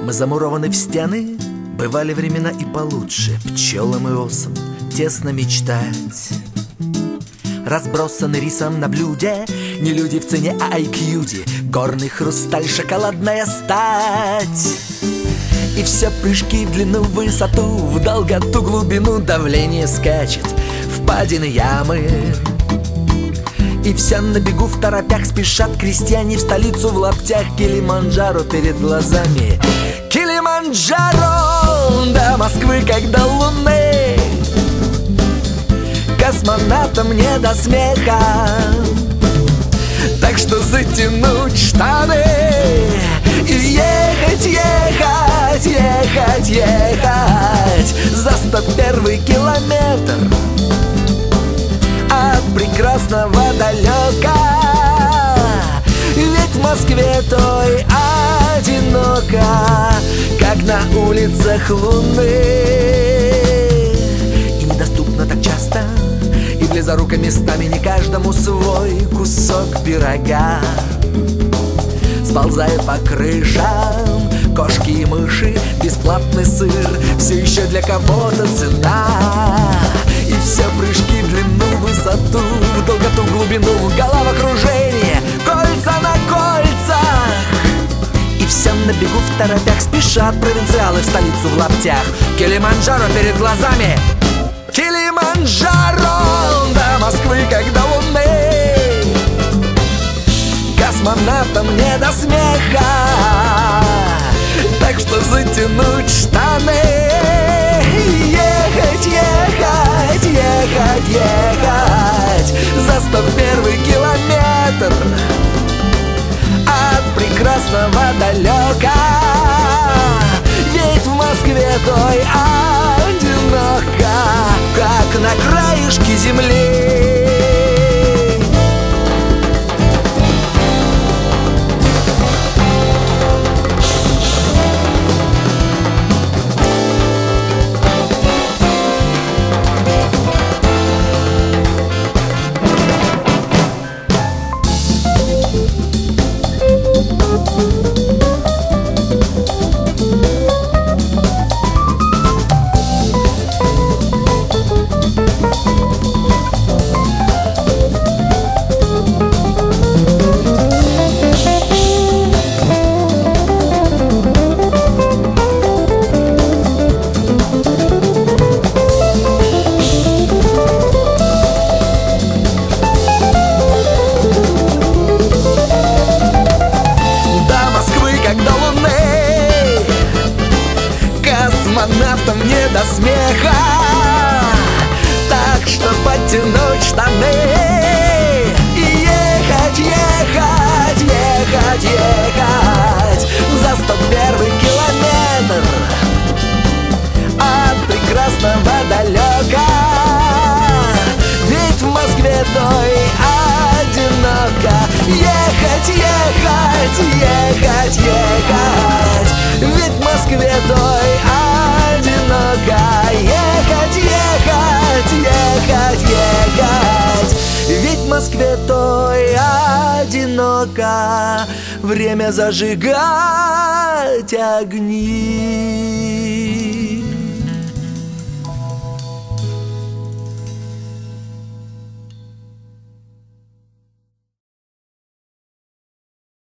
Мы замурованы в стены, бывали времена и получше. Пчелам и осам тесно мечтать. Разбросаны рисом на блюде, не люди в цене, а IQ-ди. Горный хрусталь, шоколадная стать. И все прыжки в длину, в высоту, в долготу, глубину. Давление скачет, впадины, ямы. И все на бегу, в торопях спешат крестьяне в столицу в лаптях. Килиманджаро перед глазами. Килиманджаро до Москвы, как до Луны. Космонавтам не до смеха, так что затянуть штаны и ехать, ехать, ехать, ехать за 101 километр от прекрасного далека. Ведь в Москве той одиноко, как на улицах Луны. И недоступно так часто, и близоруко местами не каждому свой кусок пирога. Сползая по крышам кошки и мыши, бесплатный сыр все еще для кого-то цена. И все прыжки в длину, высоту, в долготу, глубину, головокружение, кольца на кольцах. И все на бегу, в торопях спешат провинциалы в столицу в лаптях. Килиманджаро перед глазами. Килиманджаро до Москвы, как до Луны. Космонавтам не до смеха, так что затянуть штаны. Ехать, ехать, ехать, ехать за 101 километр от прекрасного далека. Ведь в Москве той одиноко, как на краешке земли. Космонавтам не до смеха, так что подтянуть штаны и ехать, ехать, ехать, ехать за 101 километр от прекрасного далека. Ведь в Москве той одиноко. Ехать, ехать, ехать, ехать. Ведь в Москве той одиноко. Ехать, ехать, ехать, ехать. Ведь в Москве той одиноко. Время зажигать огни.